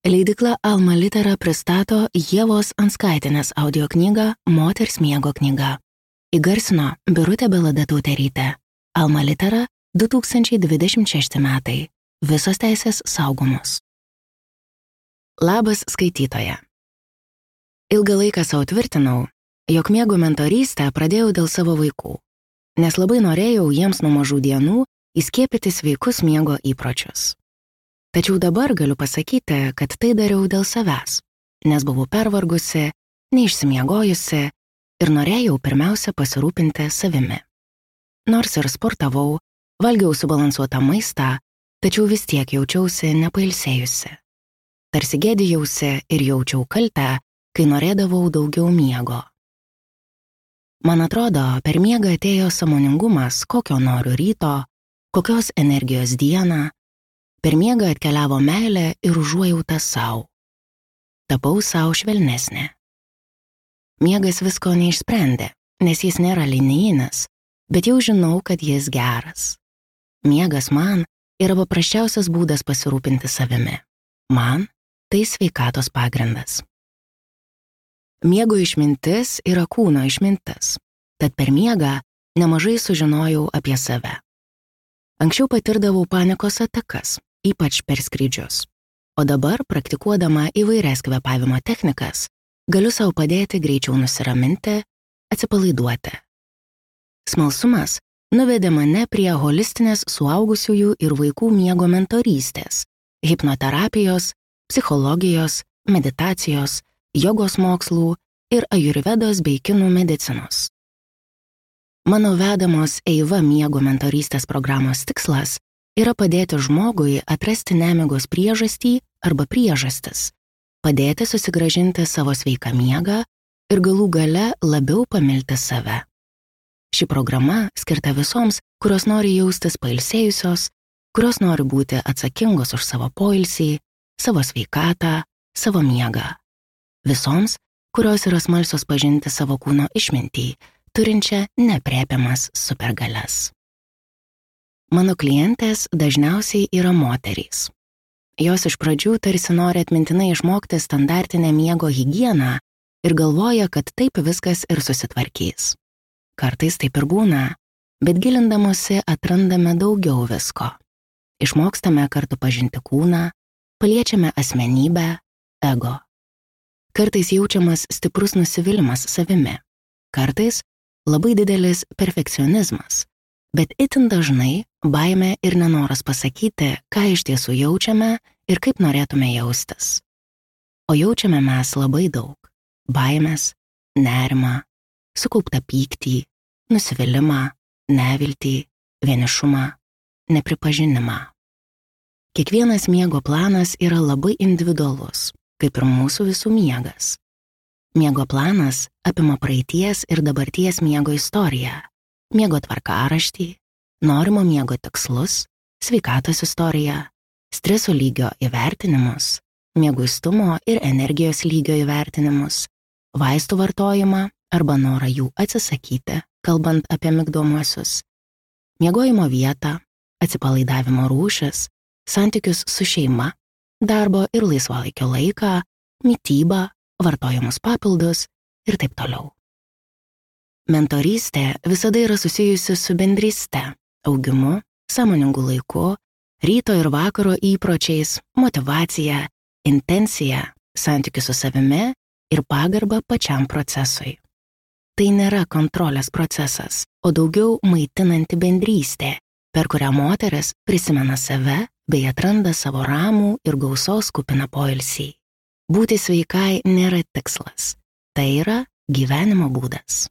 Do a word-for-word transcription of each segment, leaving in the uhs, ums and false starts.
Leidykla Alma Litera pristato Ievos Anskaitienės audio knygą Moters miego knyga. Įgarsino Birutė Beladatautėrytė. Alma Litera du tūkstančiai dvidešimt šešti metai. Visos teisės saugomos. Labas skaitytoja. Ilgą laiką savo tvirtinau, jog miego mentorystę pradėjau dėl savo vaikų, nes labai norėjau jiems nuo mažų dienų įskiepyti sveikus miego įpročius. Tačiau dabar galiu pasakyti, kad tai dariau dėl savęs, nes buvau pervargusi, neišsimiegojusi ir norėjau pirmiausia pasirūpinti savimi. Nors ir sportavau, valgiau subalansuotą maistą, tačiau vis tiek jaučiausi nepailsėjusi. Tarsi gėdijausi ir jaučiau kaltę, kai norėdavau daugiau miego. Man atrodo, per miegą atėjo sąmoningumas, kokio noriu ryto, kokios energijos dieną. Per miegą atkeliavo meilė ir užuojauta sau. Tapau sau švelnesnė. Miegas visko neišsprendė, nes jis nėra linijinis, bet jau žinau, kad jis geras. Miegas man yra paprasčiausias būdas pasirūpinti savimi. Man tai sveikatos pagrindas. Miego išmintis yra kūno išmintis, tad per miegą nemažai sužinojau apie save. Anksčiau patirdavau panikos atakas, ypač per skrydžius, o dabar, praktikuodama įvairias kvėpavimo technikas, galiu sau padėti greičiau nusiraminti, atsipalaiduoti. Smalsumas nuvedė mane prie holistinės suaugusiųjų ir vaikų miego mentorystės, hipnoterapijos, psichologijos, meditacijos, jogos mokslų ir ajurvedos bei kinų medicinos. Mano vedamos Eiva miego mentorystės programos tikslas yra padėti žmogui atrasti nemigos priežastį arba priežastis, padėti susigrąžinti savo sveiką miegą ir galų gale labiau pamilti save. Ši programa skirta visoms, kurios nori jaustis pailsėjusios, kurios nori būti atsakingos už savo poilsį, savo sveikatą, savo miegą. Visoms, kurios yra smalsios pažinti savo kūno išmintį, turinčią neaprėpiamas supergalias. Mano klientės dažniausiai yra moterys. Jos iš pradžių tarsi nori atmintinai išmokti standartinę miego higieną ir galvoja, kad taip viskas ir susitvarkys. Kartais taip ir būna, bet gilindamosi atrandame daugiau visko. Išmokstame kartu pažinti kūną, paliečiame asmenybę, ego. Kartais jaučiamas stiprus nusivylimas savimi, kartais labai didelis perfekcionizmas, bet itin dažnai baimė ir nenoras pasakyti, ką iš tiesų jaučiame ir kaip norėtume jaustis. O jaučiame mes labai daug – baimės, nerimą, sukauptą pyktį, nusivylimą, neviltį, vienišumą, nepripažinimą. Kiekvienas miego planas yra labai individualus, kaip ir mūsų visų miegas. Miego planas apima praeities ir dabarties miego istoriją, miego tvarkaraštį, norimo miego tikslus, sveikatos istoriją, streso lygio įvertinimus, mieguistumo ir energijos lygio įvertinimus, vaistų vartojimą arba norą jų atsisakyti, kalbant apie migdomuosius, miegojimo vietą, atsipalaidavimo rūšis, santykius su šeima, darbo ir laisvalaikio laiką, mitybą, vartojamus papildus ir taip toliau. Mentorystė visada yra susijusi su bendryste, augimu, sąmoningu laiku, ryto ir vakaro įpročiais, motyvacija, intencija, santykiu su savimi ir pagarba pačiam procesui. Tai nėra kontrolės procesas, o daugiau maitinanti bendrystė, per kurią moteris prisimena save bei atranda savo ramų ir gausos kupiną poilsį. Būti sveikai nėra tikslas, tai yra gyvenimo būdas.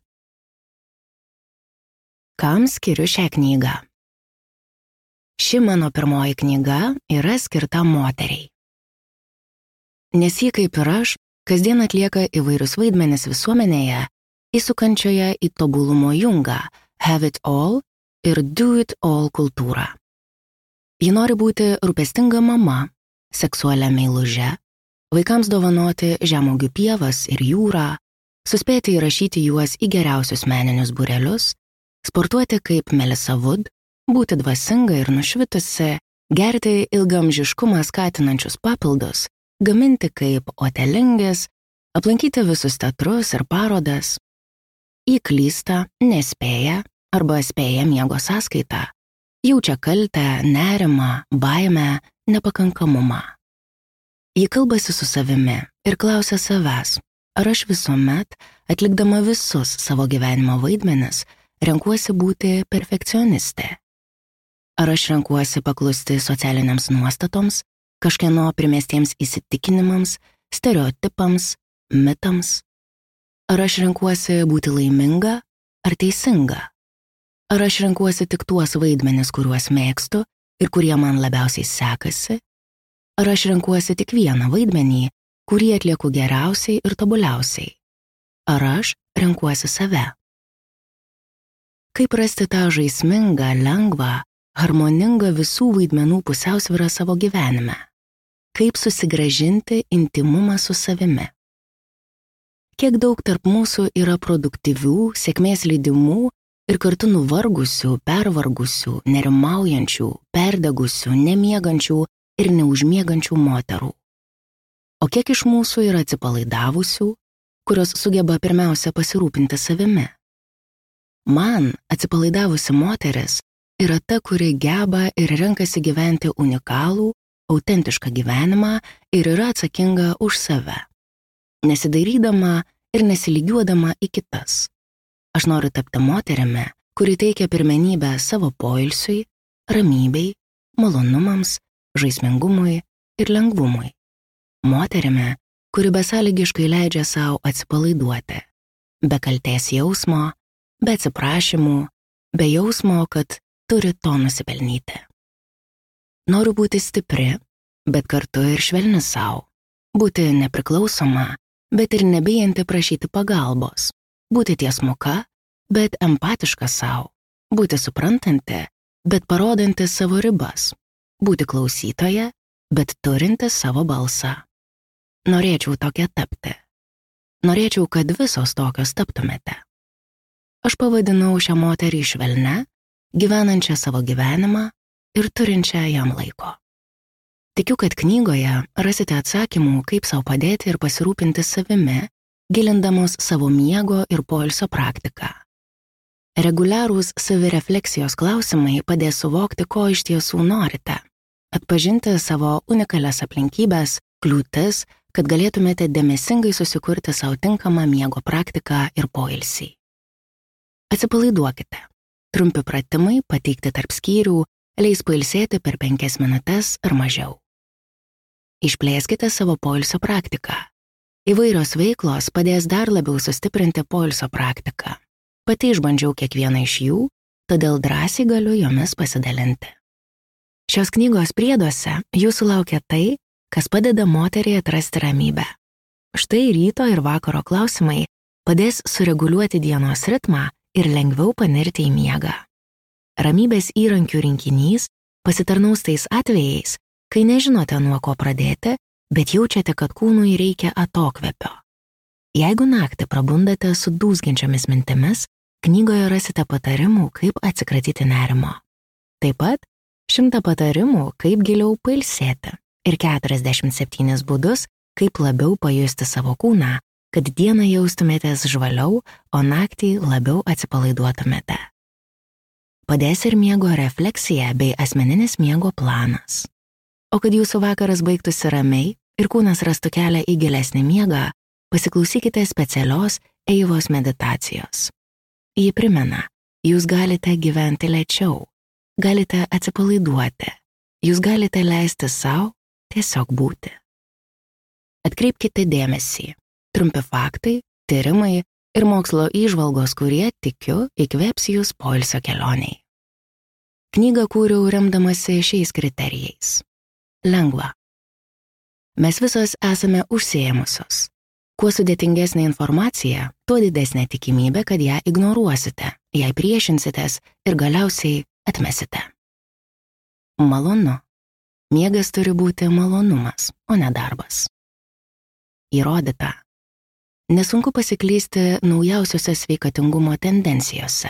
Kam skiriu šią knygą? Ši mano pirmoji knyga yra skirta moteriai. Nes ji, kaip ir aš, kasdien atlieka įvairius vaidmenis visuomenėje, įsukančioje į tobulumo jungą, have it all ir do it all kultūrą. Ji nori būti rūpestinga mama, seksualia meiluže, vaikams dovanoti žemuogių pievas ir jūrą, suspėti įrašyti juos į geriausius meninius būrelius, sportuoti kaip Melissa Wood, būti dvasinga ir nušvitusi, gerti ilgamžiškumą skatinančius papildus gaminti kaip otelingis, aplankyti visus teatrus ir parodas. Įklysta, nespėja arba spėja miego sąskaitą, jaučia kaltę, nerimą, baimę, nepakankamumą. Ji kalbasi su savimi ir klausia savęs, ar aš visuomet, atlikdama visus savo gyvenimo vaidmenis, renkuosi būti perfekcionistė. Ar aš renkuosi paklusti socialiniams nuostatoms, kažkieno primestiems įsitikinimams, stereotipams, mitams? Ar aš renkuosi būti laiminga ar teisinga? Ar aš renkuosi tik tuos vaidmenis, kuriuos mėgstu ir kurie man labiausiai sekasi? Ar aš renkuosi tik vieną vaidmenį, kurį atlieku geriausiai ir tobuliausiai? Ar aš renkuosi save? Kaip rasti tą žaismingą, lengvą, harmoningą visų vaidmenų pusiausvyrą savo gyvenime? Kaip susigrąžinti intimumą su savimi? Kiek daug tarp mūsų yra produktyvių, sėkmės lydimų ir kartu nuvargusių, pervargusių, nerimaujančių, perdegusių, nemiegančių ir neužmiegančių moterų. O kiek iš mūsų yra atsipalaidavusių, kurios sugeba pirmiausia pasirūpinti savimi? Man atsipalaidavusi moteris yra ta, kuri geba ir renkasi gyventi unikalų, autentišką gyvenimą ir yra atsakinga už save, nesidairydama ir nesilygiuodama į kitas. Aš noriu tapti moterimi, kuri teikia pirmenybę savo poilsiui, ramybei, malonumams, žaismingumui ir lengvumui. Moterimi, kuri besąlygiškai leidžia savo atsipalaiduoti, be kaltės jausmo, be atsiprašymų, be jausmo, kad turi to nusipelnyti. Noriu būti stipri, bet kartu ir švelni savo, būti nepriklausoma, bet ir nebijanti prašyti pagalbos, būti tiesmuka, bet empatiška savo, būti suprantanti, bet parodanti savo ribas, būti klausytoja, bet turinti savo balsą. Norėčiau tokia tapti. Norėčiau, kad visos tokios taptumėte. Aš pavadinau šią moterį švelne, gyvenančią savo gyvenimą ir turinčią jam laiko. Tikiu, kad knygoje rasite atsakymų, kaip savo padėti ir pasirūpinti savimi, gilindamos savo miego ir poilsio praktiką. Reguliarūs savirefleksijos klausimai padės suvokti, ko iš tiesų norite, atpažinti savo unikalias aplinkybės, kliūtis, kad galėtumėte dėmesingai susikurti savo tinkamą miego praktiką ir poilsį. Atsipalaiduokite. Trumpi pratimai pateikti tarp skyrių leis pailsėti per penkias minutes ar mažiau. Išplėskite savo poilsio praktiką. Įvairios veiklos padės dar labiau sustiprinti poilsio praktiką. Pati išbandžiau kiekvieną iš jų, todėl drąsiai galiu jomis pasidalinti. Šios knygos prieduose jūsų laukia tai, kas padeda moteriai atrasti ramybę. Štai ryto ir vakaro klausimai padės sureguliuoti dienos ritmą ir lengviau panirti į miegą. Ramybės įrankių rinkinys pasitarnaus tais atvejais, kai nežinote nuo ko pradėti, bet jaučiate, kad kūnui reikia atokvėpio. Jeigu naktį prabundate su dūzgiančiomis mintimis, knygoje rasite patarimų, kaip atsikratyti nerimo. Taip pat šimtą patarimų, kaip giliau pailsėti ir keturiasdešimt septynis būdus, kaip labiau pajusti savo kūną, kad dieną jaustumėtės žvaliau, o naktį labiau atsipalaiduotumėte. Padės ir miego refleksija bei asmeninis miego planas. O kad jūsų vakaras baigtųsi ramiai ir kūnas rastų kelią į gilesnį miegą, pasiklausykite specialios Eivos meditacijos. Ji primena, jūs galite gyventi lėčiau, galite atsipalaiduoti, jūs galite leisti savo tiesiog būti. Atkreipkite dėmesį. Trumpi faktai, tyrimai ir mokslo įžvalgos, kurie, tikiu, įkvėps jūs poilsio kelioniai. Knygą kūriau remdamasi šiais kriterijais. Lengva. Mes visos esame užsiėmusios. Kuo sudėtingesnė informacija, tuo didesnė tikimybė, kad ją ignoruosite, jai priešinsitės ir galiausiai atmesite. Malonu. Miegas turi būti malonumas, o ne darbas. Įrodyta. Nesunku pasiklysti naujausiose sveikatingumo tendencijose.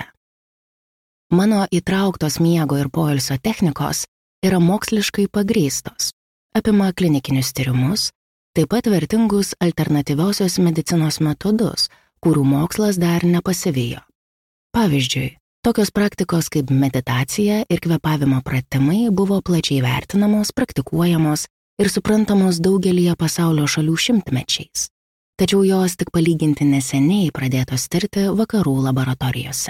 Mano įtrauktos miego ir poilsio technikos yra moksliškai pagrįstos, apima klinikinius tyrimus, taip pat vertingus alternatyviosios medicinos metodus, kurių mokslas dar nepasivijo. Pavyzdžiui, tokios praktikos kaip meditacija ir kvėpavimo pratimai buvo plačiai vertinamos, praktikuojamos ir suprantamos daugelyje pasaulio šalių šimtmečiais, tačiau jos tik palyginti neseniai pradėtos tirti vakarų laboratorijose.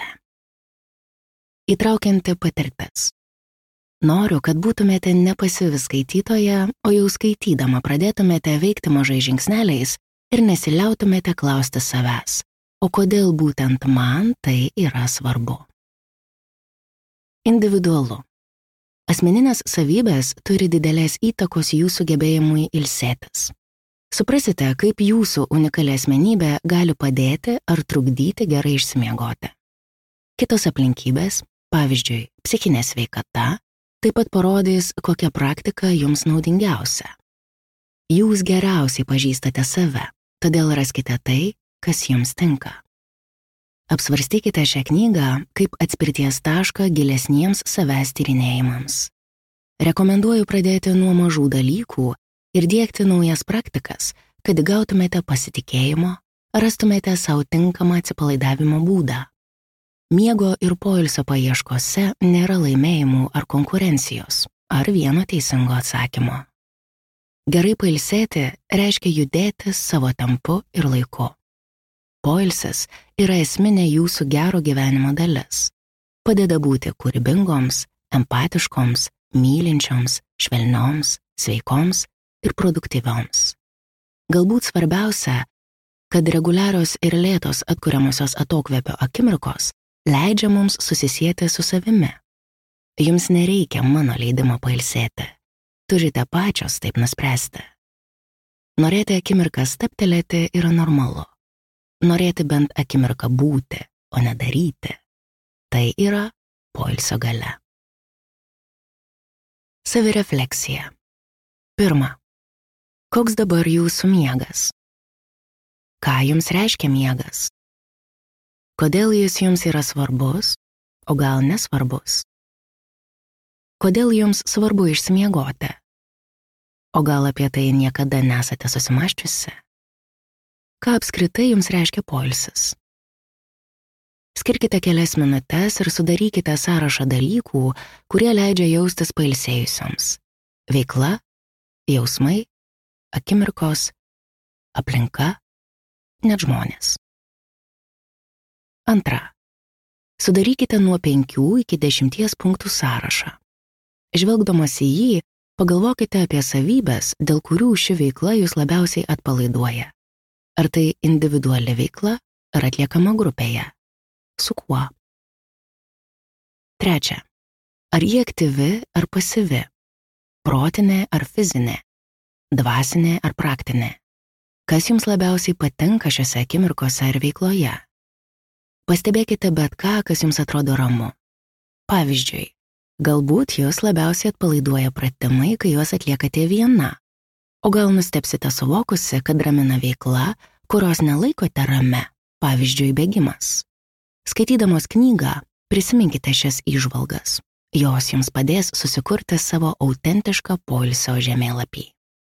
Įtraukianti patirtis. Noriu, kad būtumėte ne pasyvi skaitytoja, o jau skaitydama pradėtumėte veikti mažai žingsneliais ir nesiliautumėte klausti savęs, o kodėl būtent man tai yra svarbu. Individualu. Asmeninės savybės turi didelės įtakos jūsų gebėjimui ilsėtis. Suprasite, kaip jūsų unikali asmenybė gali padėti ar trukdyti gerai išsimiegoti. Kitos aplinkybės, pavyzdžiui, psichinė sveikata, taip pat parodys, kokia praktika jums naudingiausia. Jūs geriausiai pažįstate save, todėl raskite tai, kas jums tinka. Apsvarstykite šią knygą kaip atspirties tašką gilesniems savęs tyrinėjimams. Rekomenduoju pradėti nuo mažų dalykų ir diegti naujas praktikas, kad gautumėte pasitikėjimo, rastumėte savo tinkamą atsipalaidavimo būdą. Miego ir poilsio paieškose nėra laimėjimų ar konkurencijos, ar vieno teisingo atsakymo. Gerai pailsėti reiškia judėti savo tempu ir laiku. Poilsis yra esminė jūsų gero gyvenimo dalis. Padeda būti kūrybingoms, empatiškoms, mylinčioms, švelnioms, sveikoms ir produktyvioms. Galbūt svarbiausia, kad reguliarios ir lėtos atkuriamosios atokvėpio akimirkos leidžia mums susisieti su savimi. Jums nereikia mano leidimo pailsėti. Turite pačios taip nuspręsti. Norėti akimirką stabtelėti yra normalu. Norėti bent akimirką būti, o ne daryti. Tai yra poilsio galia. Savirefleksija. Pirma. Koks dabar jūsų miegas? Ką jums reiškia miegas? Kodėl jis jums yra svarbus, o gal nesvarbus? Kodėl jums svarbu išsimiegoti? O gal apie tai niekada nesate susimąsčiusi? Ką apskritai jums reiškia poilsis? Skirkite kelias minutes ir sudarykite sąrašą dalykų, kurie leidžia jaustis pailsėjusioms. Veikla, jausmai, akimirkos, aplinka, net žmonės. Antra. Sudarykite nuo penkių iki dešimties punktų sąrašą. Žvelgdamas į jį, pagalvokite apie savybės, dėl kurių ši veikla jūs labiausiai atpalaiduoja. Ar tai individuali veikla, ar atliekama grupėje? Su kuo? Trečia. Ar ji aktyvi ar pasyvi? Protinė ar fizinė? Dvasinė ar praktinė? Kas jums labiausiai patinka šiose akimirkose ar veikloje? Pastebėkite bet ką, kas jums atrodo ramu. Pavyzdžiui, galbūt jūs labiausiai atpalaiduoja pratimai, kai juos atliekate viena. O gal nustebsite suvokusi, kad ramina veikla, kurios nelaikote rame, pavyzdžiui, bėgimas. Skaitydamos knygą, prisiminkite šias įžvalgas. Jos jums padės susikurti savo autentišką poilsio žemėlapį.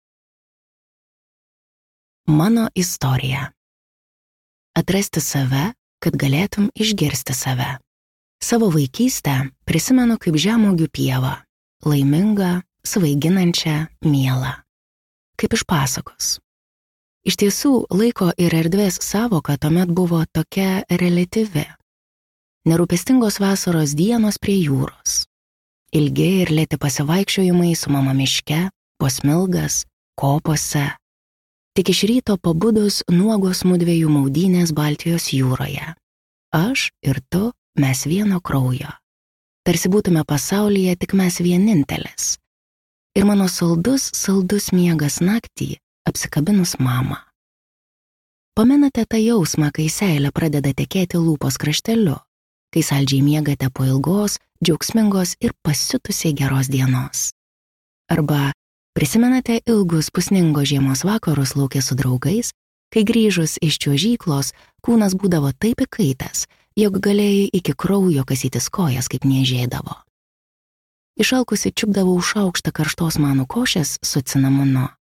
Mano istorija. Atrasti save, kad galėtum išgirsti save. Savo vaikystę prisimenu kaip žemuogių pievą, laimingą, svaiginančią, mielą. Kaip iš pasakos. Iš tiesų, laiko ir erdvės savoka tuomet buvo tokia reliatyvi. Nerūpestingos vasaros dienos prie jūros. Ilgi ir lėti pasivaikščiojimai su mama miške, po smilgas, kopose. Tik iš ryto pabudus nuogos mudviejų maudynės Baltijos jūroje. Aš ir tu, mes vieno kraujo. Tarsi būtume pasaulyje tik mes vienintelis. Ir mano saldus, saldus miegas naktį, apsikabinus mamą. Pamenate tą jausmą, kai seilė pradeda tekėti lūpos krašteliu, kai saldžiai miegate po ilgos, džiaugsmingos ir pasiutusiai geros dienos. Arba prisimenate ilgus pusningos žiemos vakarus lauke su draugais, kai grįžus iš čiuožyklos kūnas būdavo taip įkaitęs, jog galėjai iki kraujo kasytis kojas, kaip niežėdavo. Išalkusi čiupdavau šaukštą karštos manų košės su cinamonu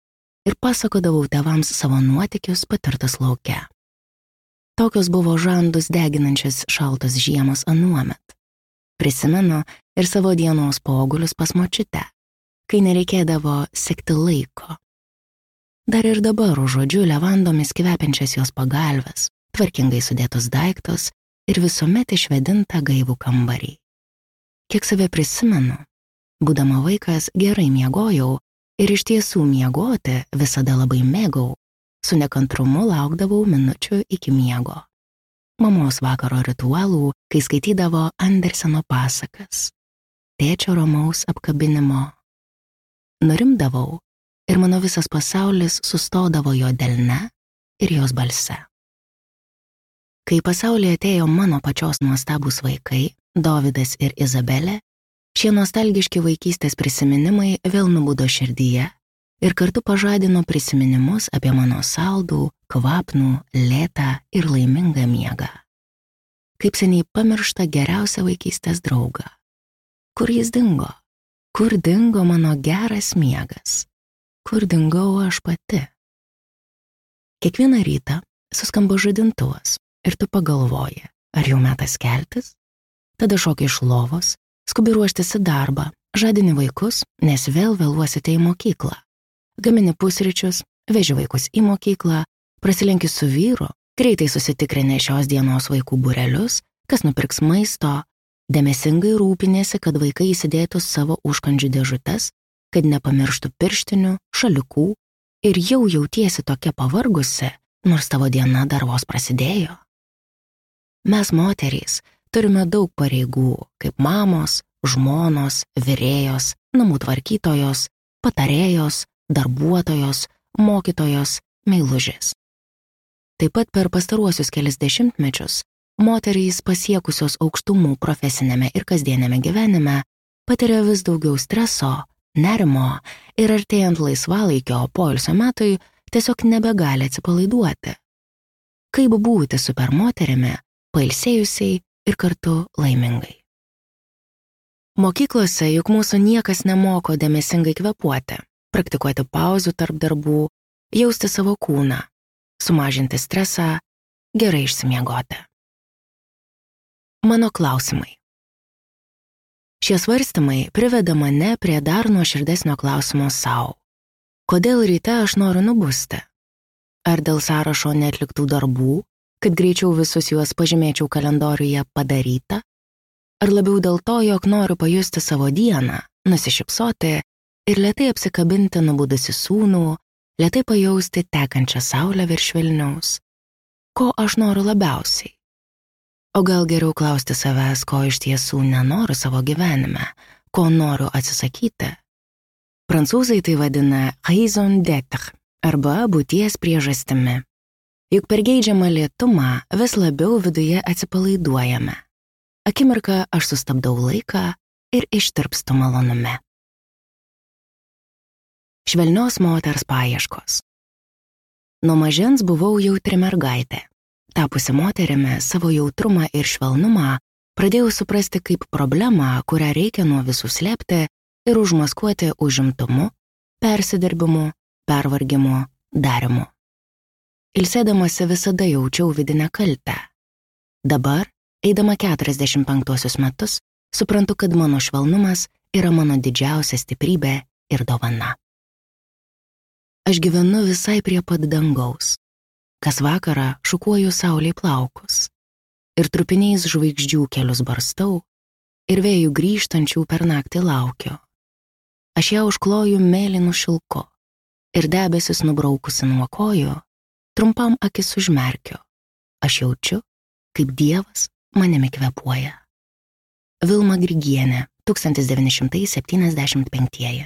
ir pasakodavau tėvams savo nuotykius patirtus lauke. Tokios buvo žandus deginančias šaltos žiemos anuomet. Prisimenu ir savo dienos pogulius pas močiutę, kai nereikėdavo sekti laiko. Dar ir dabar užuodžiu levandomis kvepiančias jos pagalves, tvarkingai sudėtus daiktus ir visuomet išvedintą gaivų kambarį. Kiek save prisimenu, būdama vaikas gerai miegojau ir iš tiesų miegoti visada labai mėgau, su nekantrumu laukdavau minučių iki miego. Mamos vakaro ritualų, kai skaitydavo Anderseno pasakas, tėčio ramaus apkabinimo. Nurimdavau ir mano visas pasaulis sustodavo jo delne ir jos balse. Kai pasaulyje atėjo mano pačios nuostabūs vaikai, Dovydas ir Izabelė, šie nostalgiški vaikystės prisiminimai vėl nubudo širdyje ir kartu pažadino prisiminimus apie mano saldų, kvapnų, lėtą ir laimingą miegą. Kaip seniai pamiršta geriausią vaikystės draugą. Kur jis dingo? Kur dingo mano geras miegas? Kur dingau aš pati? Kiekvieną rytą suskamba žadintuvas ir tu pagalvoji, ar jau metas keltis? Tada šoki iš lovos, skubi ruoštis į darbą, žadini vaikus, nes vėl vėluosite į mokyklą. Gamini pusryčius, veži vaikus į mokyklą, prasilenki su vyru, greitai susitikrini šios dienos vaikų būrelius, kas nupirks maisto, dėmesingai rūpinėsi, kad vaikai įsidėtų savo užkandžių dėžutes, kad nepamirštų pirštinių, šalikų ir jau jautiesi tokia pavargusi, nors tavo diena dar vos prasidėjo. Mes moterys turime daug pareigų, kaip mamos, žmonos, virėjos, namų tvarkytojos, patarėjos, darbuotojos, mokytojos, meilužės. Taip pat per pastaruosius kelis dešimtmečius moterys pasiekusios aukštumų profesinėme ir kasdienėme gyvenime patiria vis daugiau streso, nerimo ir artėjant laisvalaikio poilsio metui tiesiog nebegali atsipalaiduoti. Kaip būti supermoterimi, pailsėjusiai ir kartu laimingai. Mokyklose juk mūsų niekas nemoko dėmesingai kvepuoti, praktikuoti pauzių tarp darbų, jausti savo kūną, sumažinti stresą, gerai išsimiegoti. Mano klausimai. Šie svarstymai priveda mane prie dar nuoširdesnio klausimo sau. Kodėl ryte aš noriu nubusti? Ar dėl sąrašo neatliktų darbų, kad greičiau visus juos pažymėčiau kalendoriuje padaryta? Ar labiau dėl to, jog noriu pajusti savo dieną, nusišypsoti ir lėtai apsikabinti nubudusi sūnų, lėtai pajausti tekančią saulę virš Vilniaus? Ko aš noriu labiausiai? O gal geriau klausti savęs, ko iš tiesų nenoriu savo gyvenime, ko noriu atsisakyti? Prancūzai tai vadina raison d'être arba būties priežastimi. Juk per geidžiamą lėtumą vis labiau viduje atsipalaiduojame. Akimirką aš sustabdau laiką ir ištirpstu malonume. Švelnios moters paieškos. Nuo mažens buvau jautri mergaitė. Tapusi moterimi, savo jautrumą ir švelnumą pradėjau suprasti kaip problemą, kurią reikia nuo visų slėpti ir užmaskuoti užimtumu, persidirbimu, pervargimu, darimu. Ilsėdamasi visada jaučiau vidinę kaltę. Dabar, eidama keturiasdešimt penktuosius metus, suprantu, kad mano švelnumas yra mano didžiausia stiprybė ir dovana. Aš gyvenu visai prie pat dangaus. Kas vakarą šukuoju saulei plaukus. Ir trupiniais žvaigždžių kelius barstau, ir vėjų grįžtančių per naktį laukiu. Aš ją užkloju mėlynu šilku, ir debesis nubraukusi nuo kojų, trumpam akis užmerkiu. Aš jaučiu, kaip Dievas manimi kvepuoja. Vilma Grigienė, tūkstantis devyni šimtai septyniasdešimt penktieji.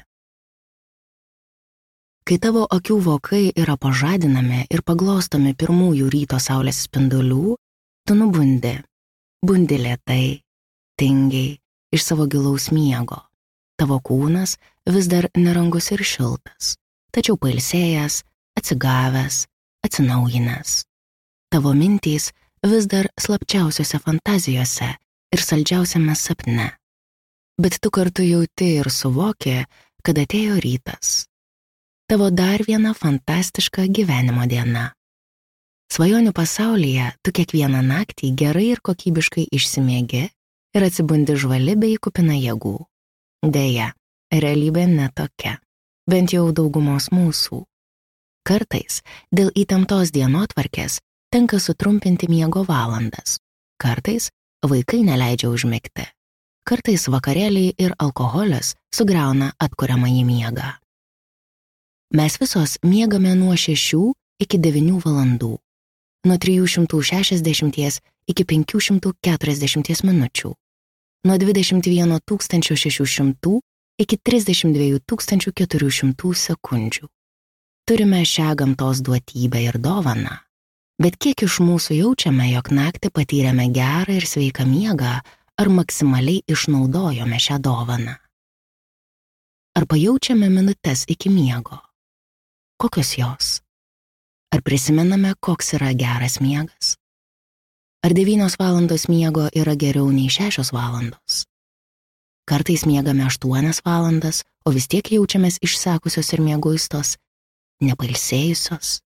Kai tavo akių vokai yra pažadinami ir paglostomi pirmųjų ryto saulės spindulių, tu nubundi, bundi lėtai, tingiai, iš savo gilaus miego. Tavo kūnas vis dar nerangus ir šiltas, tačiau pailsėjęs, atsigavęs, atsinaujinęs. Tavo mintys vis dar slapčiausiose fantazijose ir saldžiausiame sapne. Bet tu kartu jauti ir suvoki, kad atėjo rytas. tavo dar viena fantastiška gyvenimo diena. Svajonių pasaulyje tu kiekvieną naktį gerai ir kokybiškai išsimiegi ir atsibundi žvali bei kupina jėgų. Deja, realybė netokia, bent jau daugumos mūsų. Kartais dėl įtemptos dienotvarkės tenka sutrumpinti miego valandas. Kartais vaikai neleidžia užmigti. Kartais vakarėliai ir alkoholis sugriauna atkuriamąjį miegą. Mes visos miegame nuo šešių iki devynių valandų, nuo trijų šimtų šešiasdešimties iki penkių šimtų keturiasdešimties minučių, nuo dvidešimt vieno tūkstančio šešių šimtų iki trisdešimt dviejų tūkstančių keturių šimtų sekundžių. Turime šią gamtos duotybę ir dovaną, bet kiek iš mūsų jaučiame, jog naktį patyrėme gerą ir sveiką miegą, ar maksimaliai išnaudojome šią dovaną? Ar pajaučiame minutes iki miego? Kokios jos? Ar prisimename, koks yra geras miegas? Ar devynios valandos miego yra geriau nei šešios valandos? Kartais miegame aštuonias valandas, o vis tiek jaučiamės išsekusios ir mieguistos, nepailsėjusios.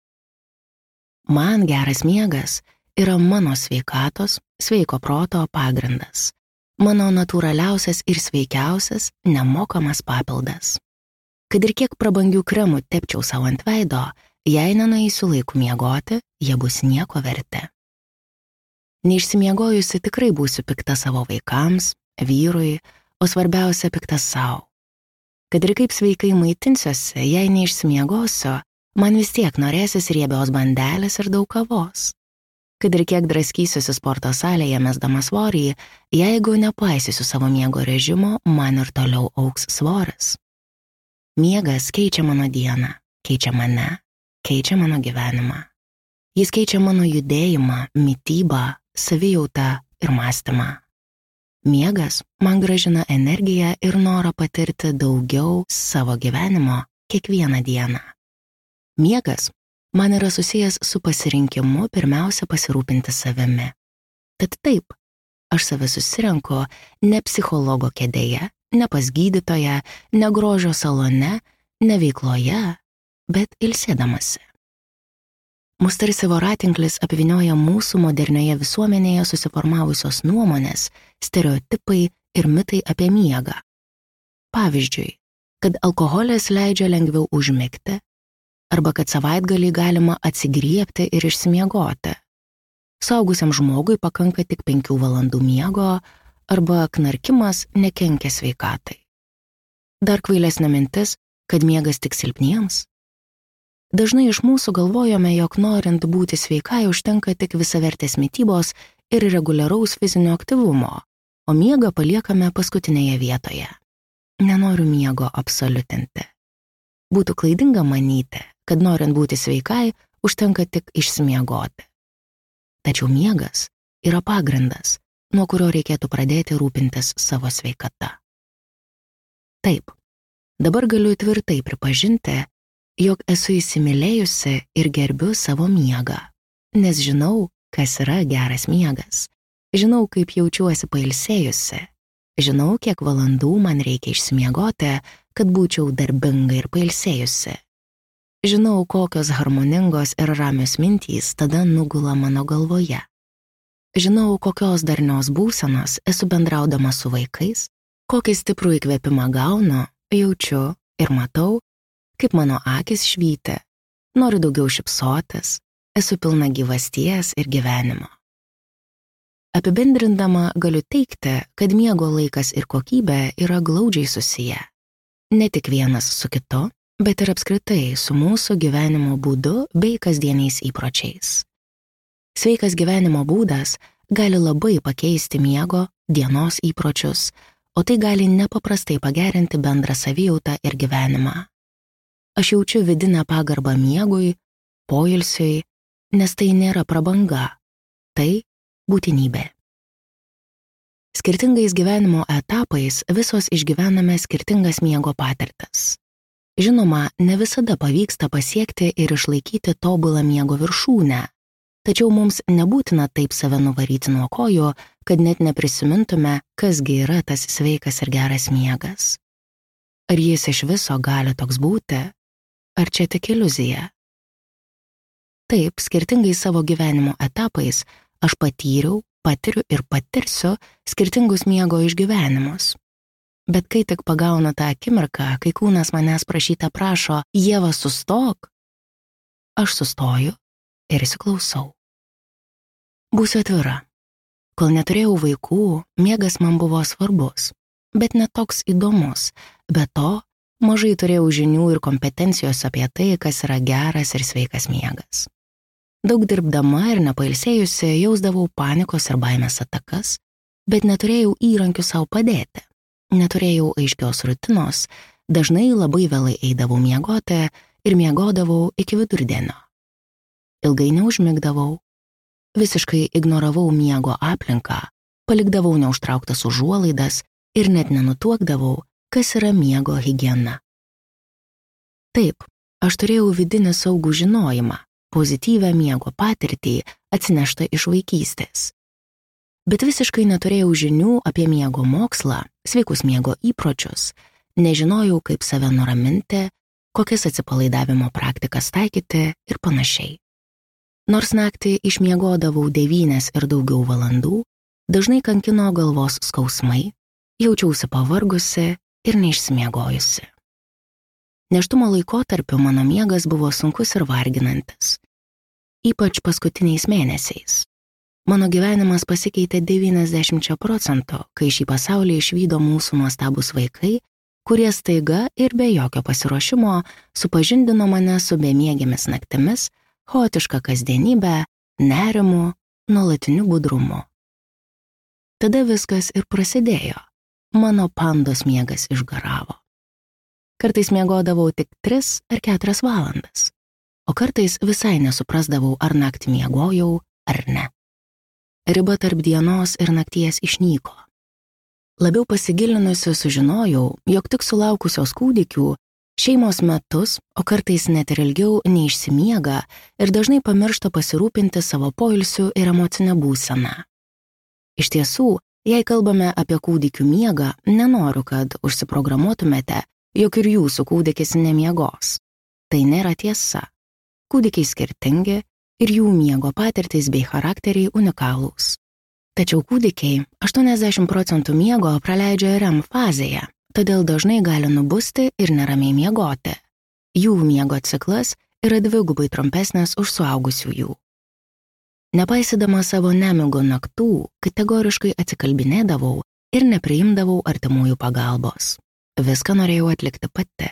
Man geras miegas yra mano sveikatos, sveiko proto pagrindas, mano natūraliausias ir sveikiausias nemokamas papildas. Kad ir kiek prabangių kremų tepčiau savo ant veido, jei nenueisiu laiku miegoti, jie bus nieko verti. Neišsimiegojusi tikrai būsiu pikta savo vaikams, vyrui, o svarbiausia pikta savo. Kad ir kaip sveikai maitinsiuosi, jei neišsimiegosiu, man vis tiek norėsis riebios bandelės ir daug kavos. Kad ir kiek draskysiuosi sporto salėje mesdama svorį, jeigu nepaisysiu savo miego režimo, man ir toliau augs svoris. Miegas keičia mano dieną, keičia mane, keičia mano gyvenimą. Jis keičia mano judėjimą, mitybą, savijautą ir mąstymą. Miegas man grąžina energiją ir norą patirti daugiau savo gyvenimo kiekvieną dieną. Miegas man yra susijęs su pasirinkimu pirmiausia pasirūpinti savimi. Tad taip, aš save susirenku ne psichologo kėdėje, ne pas gydytoją, ne grožio salone, ne veikloje, bet ilsėdamasi. Mus tarsi voratinklis apvynioja mūsų modernioje visuomenėje susiformavusios nuomonės, stereotipai ir mitai apie miegą. Pavyzdžiui, kad alkoholis leidžia lengviau užmigti, arba kad savaitgalį galima atsigriebti ir išsimiegoti. Suaugusiam žmogui pakanka tik penkių valandų miego, arba knarkimas nekenkia sveikatai. Dar kvailesnė mintis, kad miegas tik silpniems. Dažnai iš mūsų galvojame, jog norint būti sveikai užtenka tik visavertės mitybos ir reguliaraus fizinio aktyvumo, o miegą paliekame paskutinėje vietoje. Nenoriu miego absoliutinti. Būtų klaidinga manyti, kad norint būti sveikai, užtenka tik išsimiegoti. Tačiau miegas yra pagrindas, nuo kurio reikėtų pradėti rūpintis savo sveikata. Taip, dabar galiu tvirtai pripažinti, jog esu įsimylėjusi ir gerbiu savo miegą, nes žinau, kas yra geras miegas, žinau, kaip jaučiuosi pailsėjusi, žinau, kiek valandų man reikia išsimiegoti, kad būčiau darbinga ir pailsėjusi. Žinau, kokios harmoningos ir ramios mintys tada nugula mano galvoje. Žinau, kokios darnios būsenos esu bendraudama su vaikais, kokį stiprų įkvėpimą gaunu, jaučiu ir matau, kaip mano akis švyti, noriu daugiau šypsotis, esu pilna gyvasties ir gyvenimo. Apibendrindama galiu teigti, kad miego laikas ir kokybė yra glaudžiai susiję. Ne tik vienas su kitu, bet ir apskritai su mūsų gyvenimo būdu bei kasdieniais įpročiais. Sveikas gyvenimo būdas gali labai pakeisti miego, dienos įpročius, o tai gali nepaprastai pagerinti bendrą savijautą ir gyvenimą. Aš jaučiu vidinę pagarbą miegui, poilsiui, nes tai nėra prabanga, tai būtinybė. Skirtingais gyvenimo etapais visos išgyvename skirtingas miego patirtis. Žinoma, ne visada pavyksta pasiekti ir išlaikyti tobulą miego viršūnę, tačiau mums nebūtina taip save nuvaryti nuo kojų, kad net neprisimintume, kasgi yra tas sveikas ir geras miegas. Ar jis iš viso gali toks būti? Ar čia tik iliuzija? Taip, skirtingais savo gyvenimo etapais aš patyriau, patiriu ir patirsiu skirtingus miego išgyvenimus. Bet kai tik pagaunu tą akimirką, kai kūnas manęs prašyta prašo, Ieva, sustok, aš sustoju ir įsiklausau. Būsiu atvira. Kol neturėjau vaikų, miegas man buvo svarbus, bet ne toks įdomus. Be to, mažai turėjau žinių ir kompetencijos apie tai, kas yra geras ir sveikas miegas. Daug dirbdama ir nepailsėjusi jausdavau panikos ir baimės atakas, bet neturėjau įrankių savo padėti. Neturėjau aiškios rutinos, dažnai labai vėlai eidavau miegoti ir miegodavau iki vidurdienio. Ilgai neužmigdavau, visiškai ignoravau miego aplinką, palikdavau neužtrauktas užuolaidas ir net nenutuokdavau, kas yra miego higiena. Taip, aš turėjau vidinį saugų žinojimą, pozityvią miego patirtį atsineštą iš vaikystės. Bet visiškai neturėjau žinių apie miego mokslą, sveikus miego įpročius, nežinojau, kaip save nuraminti, kokias atsipalaidavimo praktikas taikyti ir panašiai. Nors naktį išmiegodavau devynias ir daugiau valandų, dažnai kankino galvos skausmai, jaučiausi pavargusi ir neišsimiegojusi. Nėštumo laikotarpiu mano miegas buvo sunkus ir varginantis, ypač paskutiniais mėnesiais. Mano gyvenimas pasikeitė devyniasdešimčia procentų, kai šį pasaulį išvydo mūsų nuostabūs vaikai, kurie staiga ir be jokio pasiruošimo supažindino mane su bemiegėmis naktimis, chaotiška kasdienybė, nerimu, nuolatiniu budrumu. Tada viskas ir prasidėjo. Mano pandos miegas išgaravo. Kartais miegodavau tik tris ar keturias valandas, o kartais visai nesuprasdavau, ar naktį miegojau ar ne. Riba tarp dienos ir nakties išnyko. Labiau pasigilinusi sužinojau, jog tik sulaukusios kūdikių šeimos metus, o kartais net ir ilgiau neišsimiega ir dažnai pamiršta pasirūpinti savo poilsiu ir emocinę būseną. Iš tiesų, jei kalbame apie kūdikių miegą, nenoriu, kad užsiprogramuotumėte, jog ir jūsų kūdikis nemiegos. Tai nėra tiesa. Kūdikiai skirtingi ir jų miego patirtys bei charakteriai unikalūs. Tačiau kūdikiai aštuoniasdešimt procentų miego praleidžia R E M fazėje, todėl dažnai gali nubusti ir neramiai miegoti. Jų miego ciklas yra dvigubai trumpesnis už suaugusiųjų. Nepaisydama savo nemigo naktų, kategoriškai atsikalbinėdavau ir nepriimdavau artimųjų pagalbos. Viską norėjau atlikti pati.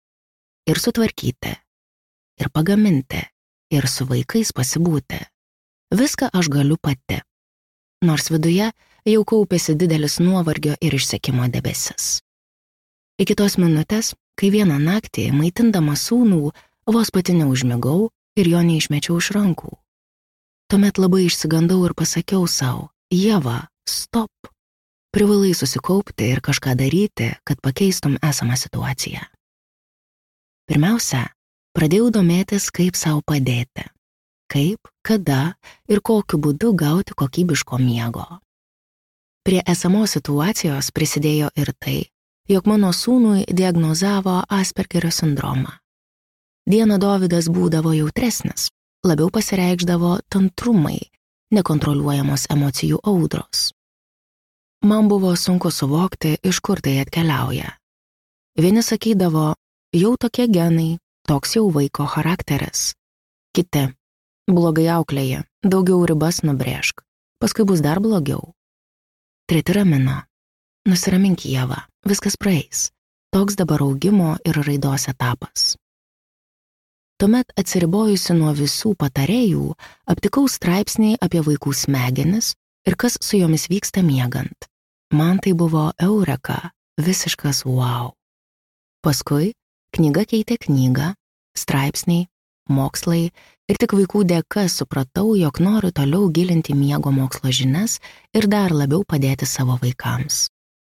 Ir sutvarkyti, ir pagaminti, ir su vaikais pasibūti. Viską aš galiu pati. Nors viduje jau kaupėsi didelis nuovargio ir išsekimo debesis. Iki tos minutės, kai vieną naktį, maitindama sūnų, vos pati neužmigau ir jo neišmečiau iš rankų. Tuomet labai išsigandau ir pasakiau savo, Ieva, stop. Privalai susikaupti ir kažką daryti, kad pakeistum esamą situaciją. Pirmiausia, pradėjau domėtis, kaip savo padėti. Kaip, kada ir kokiu būdu gauti kokybiško miego. Prie esamos situacijos prisidėjo ir tai, jog mano sūnui diagnozavo Aspergerio sindromą. Dieną Dovydas būdavo jautresnis, labiau pasireikšdavo tantrumai, nekontroliuojamos emocijų audros. Man buvo sunku suvokti, iš kur tai atkeliauja. Vieni sakydavo, jau tokie genai, toks jau vaiko charakteris. Kiti, blogai auklėja, daugiau ribas nubrėžk, paskui bus dar blogiau. Treti ramino, nusiramink Ieva, viskas praeis, toks dabar augimo ir raidos etapas. Tuomet atsiribojusi nuo visų patarėjų, aptikau straipsnį apie vaikų smegenis ir kas su jomis vyksta miegant. Man tai buvo eureka, visiškas wow. Paskui knyga keitė knygą, straipsniai, mokslai ir tik vaikų dėka supratau, jog noriu toliau gilinti miego mokslo žinias ir dar labiau padėti savo vaikams.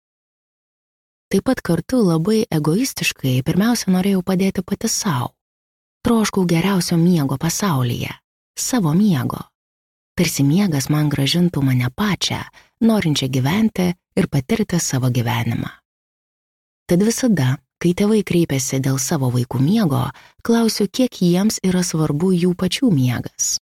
Taip pat kartu labai egoistiškai pirmiausia norėjau padėti pati savo. Troškau geriausio miego pasaulyje, savo miego. Tarsi miegas man gražintų mane pačią, norinčią gyventi ir patirti savo gyvenimą. Tad visada, Kai tėvai kreipiasi dėl savo vaikų miego, klausiu, kiek jiems yra svarbu jų pačių miegas.